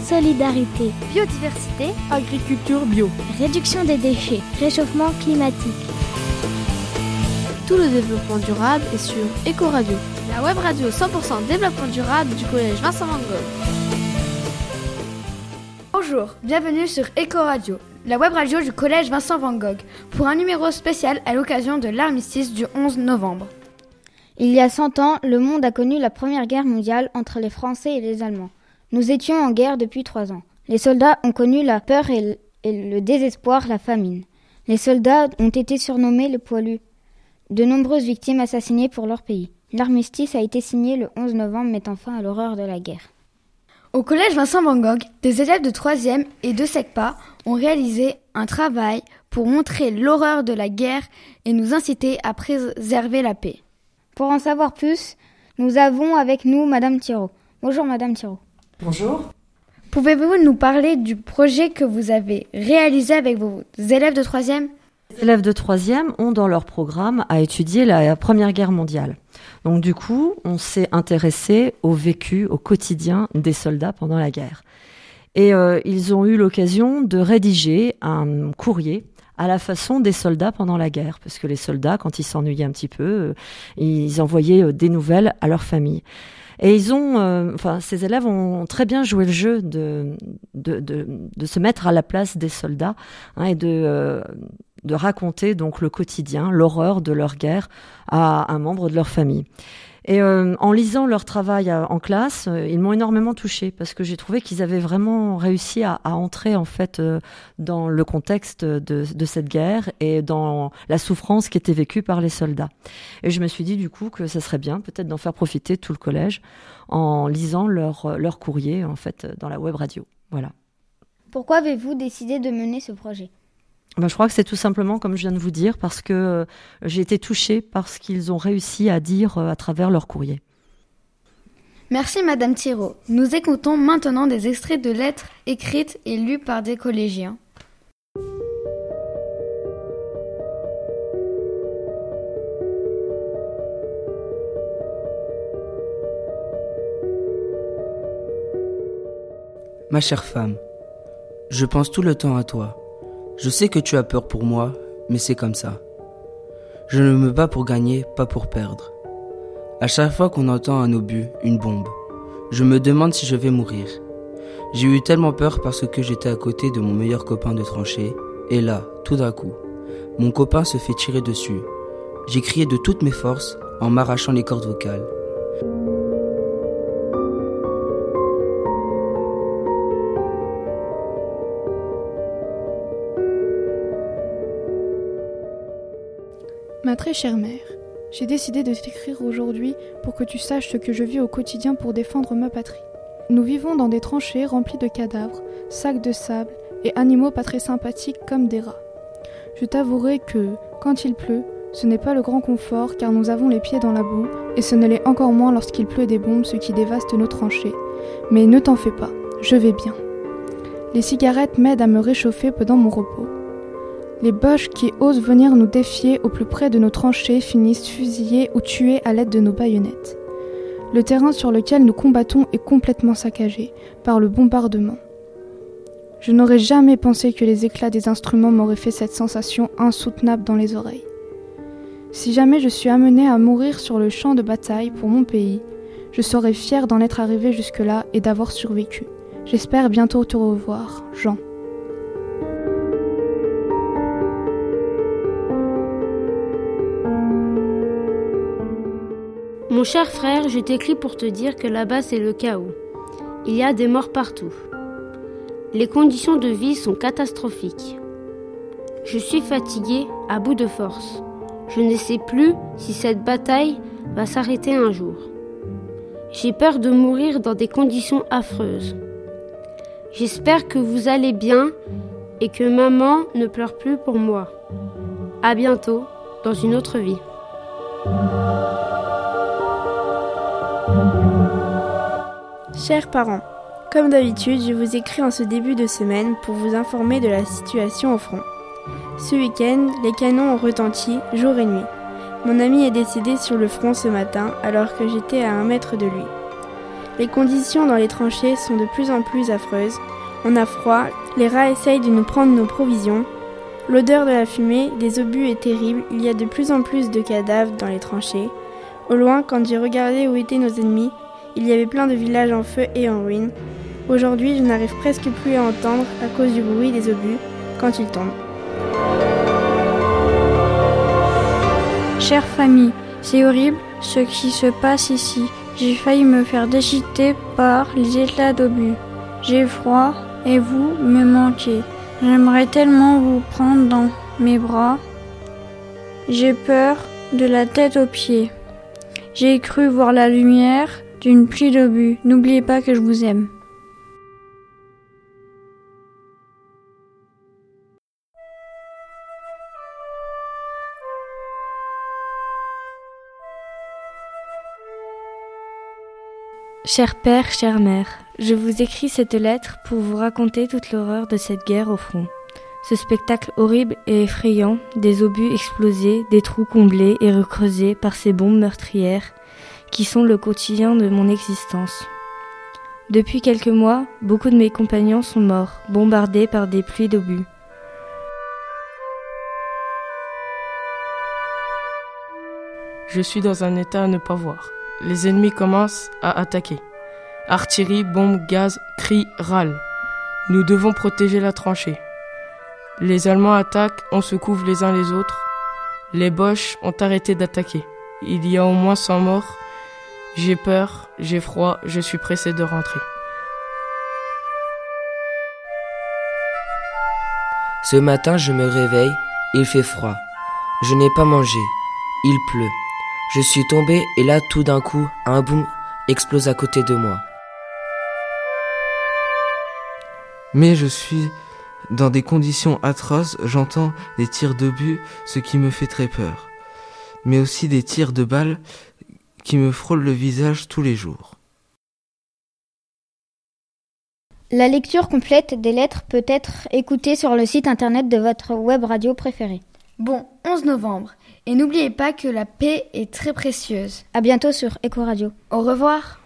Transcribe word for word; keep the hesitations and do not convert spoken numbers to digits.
solidarité, biodiversité, agriculture bio, réduction des déchets, réchauffement climatique. Tout le développement durable est sur Eco-Radio, la web radio cent pour cent développement durable du collège Vincent Van Gogh. Bonjour, bienvenue sur Eco-Radio, la web radio du collège Vincent Van Gogh, pour un numéro spécial à l'occasion de l'armistice du onze novembre. Il y a cent ans, le monde a connu la Première Guerre mondiale entre les Français et les Allemands. Nous étions en guerre depuis trois ans. Les soldats ont connu la peur et le, et le désespoir, la famine. Les soldats ont été surnommés les poilus. De nombreuses victimes assassinées pour leur pays. L'armistice a été signé le onze novembre, mettant fin à l'horreur de la guerre. Au collège Vincent Van Gogh, des élèves de troisième et de SECPA ont réalisé un travail pour montrer l'horreur de la guerre et nous inciter à préserver la paix. Pour en savoir plus, nous avons avec nous Madame Thiraud. Bonjour Madame Thiraud. Bonjour. Pouvez-vous nous parler du projet que vous avez réalisé avec vos élèves de troisième ? Les élèves de troisième ont dans leur programme à étudier la Première Guerre mondiale. Donc du coup, on s'est intéressé au vécu, au quotidien des soldats pendant la guerre. Et euh, ils ont eu l'occasion de rédiger un courrier à la façon des soldats pendant la guerre, parce que les soldats, quand ils s'ennuyaient un petit peu, euh, ils envoyaient euh, des nouvelles à leur famille. Et ils ont, euh, enfin, ces élèves ont très bien joué le jeu de de de, de se mettre à la place des soldats hein, et de euh, de raconter donc le quotidien, l'horreur de leur guerre à un membre de leur famille. Et euh, en lisant leur travail à, en classe, euh, ils m'ont énormément touchée parce que j'ai trouvé qu'ils avaient vraiment réussi à, à entrer en fait euh, dans le contexte de, de cette guerre et dans la souffrance qui était vécue par les soldats. Et je me suis dit du coup que ça serait bien peut-être d'en faire profiter tout le collège en lisant leur, leur courrier en fait dans la web radio. Voilà. Pourquoi avez-vous décidé de mener ce projet ? Ben, je crois que c'est tout simplement, comme je viens de vous dire, parce que euh, j'ai été touchée par ce qu'ils ont réussi à dire euh, à travers leur courrier. Merci Madame Thiraud. Nous écoutons maintenant des extraits de lettres écrites et lues par des collégiens. Ma chère femme, je pense tout le temps à toi. Je sais que tu as peur pour moi, mais c'est comme ça. Je ne me bats pour gagner, pas pour perdre. À chaque fois qu'on entend un obus, une bombe, je me demande si je vais mourir. J'ai eu tellement peur parce que j'étais à côté de mon meilleur copain de tranchée, et là, tout d'un coup, mon copain se fait tirer dessus. J'ai crié de toutes mes forces en m'arrachant les cordes vocales. Ma très chère mère, j'ai décidé de t'écrire aujourd'hui pour que tu saches ce que je vis au quotidien pour défendre ma patrie. Nous vivons dans des tranchées remplies de cadavres, sacs de sable et animaux pas très sympathiques comme des rats. Je t'avouerai que, quand il pleut, ce n'est pas le grand confort car nous avons les pieds dans la boue et ce ne l'est encore moins lorsqu'il pleut des bombes, ce qui dévaste nos tranchées. Mais ne t'en fais pas, je vais bien. Les cigarettes m'aident à me réchauffer pendant mon repos. Les boches qui osent venir nous défier au plus près de nos tranchées finissent fusillés ou tués à l'aide de nos baïonnettes. Le terrain sur lequel nous combattons est complètement saccagé par le bombardement. Je n'aurais jamais pensé que les éclats des instruments m'auraient fait cette sensation insoutenable dans les oreilles. Si jamais je suis amenée à mourir sur le champ de bataille pour mon pays, je serai fière d'en être arrivée jusque-là et d'avoir survécu. J'espère bientôt te revoir, Jean. Mon cher frère, je t'écris pour te dire que là-bas c'est le chaos. Il y a des morts partout. Les conditions de vie sont catastrophiques. Je suis fatigué, à bout de force. Je ne sais plus si cette bataille va s'arrêter un jour. J'ai peur de mourir dans des conditions affreuses. J'espère que vous allez bien et que maman ne pleure plus pour moi. À bientôt, dans une autre vie. Chers parents, comme d'habitude, je vous écris en ce début de semaine pour vous informer de la situation au front. Ce week-end, les canons ont retenti jour et nuit. Mon ami est décédé sur le front ce matin alors que j'étais à un mètre de lui. Les conditions dans les tranchées sont de plus en plus affreuses. On a froid, les rats essayent de nous prendre nos provisions. L'odeur de la fumée, des obus est terrible, il y a de plus en plus de cadavres dans les tranchées. Au loin, quand j'ai regardé où étaient nos ennemis, il y avait plein de villages en feu et en ruine. Aujourd'hui, je n'arrive presque plus à entendre à cause du bruit des obus quand ils tombent. Chère famille, c'est horrible ce qui se passe ici. J'ai failli me faire déchiqueter par les éclats d'obus. J'ai froid et vous me manquez. J'aimerais tellement vous prendre dans mes bras. J'ai peur de la tête aux pieds. J'ai cru voir la lumière d'une pluie d'obus. N'oubliez pas que je vous aime. Cher père, chère mère, je vous écris cette lettre pour vous raconter toute l'horreur de cette guerre au front. Ce spectacle horrible et effrayant, des obus explosés, des trous comblés et recreusés par ces bombes meurtrières qui sont le quotidien de mon existence. Depuis quelques mois, beaucoup de mes compagnons sont morts, bombardés par des pluies d'obus. Je suis dans un état à ne pas voir. Les ennemis commencent à attaquer. Artillerie, bombes, gaz, cris, râles. Nous devons protéger la tranchée. Les Allemands attaquent, on se couvre les uns les autres. Les Boches ont arrêté d'attaquer. Il y a au moins cent morts. J'ai peur, j'ai froid, je suis pressé de rentrer. Ce matin, je me réveille, il fait froid. Je n'ai pas mangé, il pleut. Je suis tombé et là, tout d'un coup, un boom explose à côté de moi. Mais je suis dans des conditions atroces, j'entends des tirs d'obus, ce qui me fait très peur. Mais aussi des tirs de balles qui me frôlent le visage tous les jours. La lecture complète des lettres peut être écoutée sur le site internet de votre web radio préférée. Bon, onze novembre. Et n'oubliez pas que la paix est très précieuse. À bientôt sur Eco Radio. Au revoir.